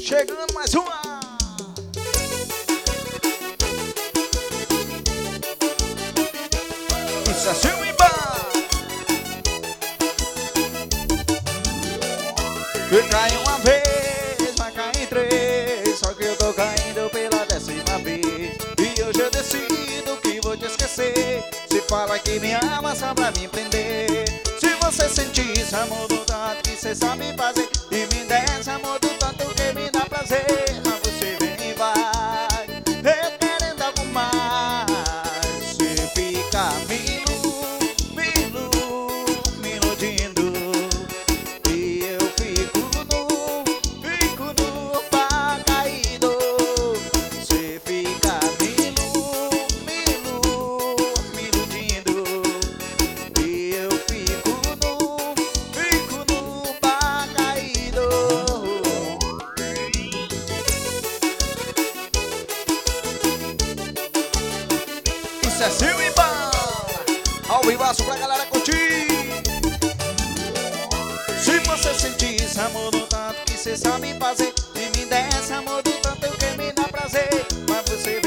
Chegando mais uma. Isso é Silva. Eu caí uma vez, vai cair três. Só que eu tô caindo pela 10ª vez. E hoje eu decido que vou te esquecer. Se fala que me ama só pra me prender. Se você sentir esse amor do tanto que cê sabe fazer, e me der esse amor do tanto que me dá prazer, mas você vem e vai, eu querendo algo mais. Você fica me iludindo, e eu fico nu pá caído. Você fica me iludindo, e eu fico nu pá caído. Isso é Silva, ao vivaço pra galera curtir. Se você sentir esse amor do tanto que cê sabe fazer, e me der esse amor do tanto que me dá prazer, mas você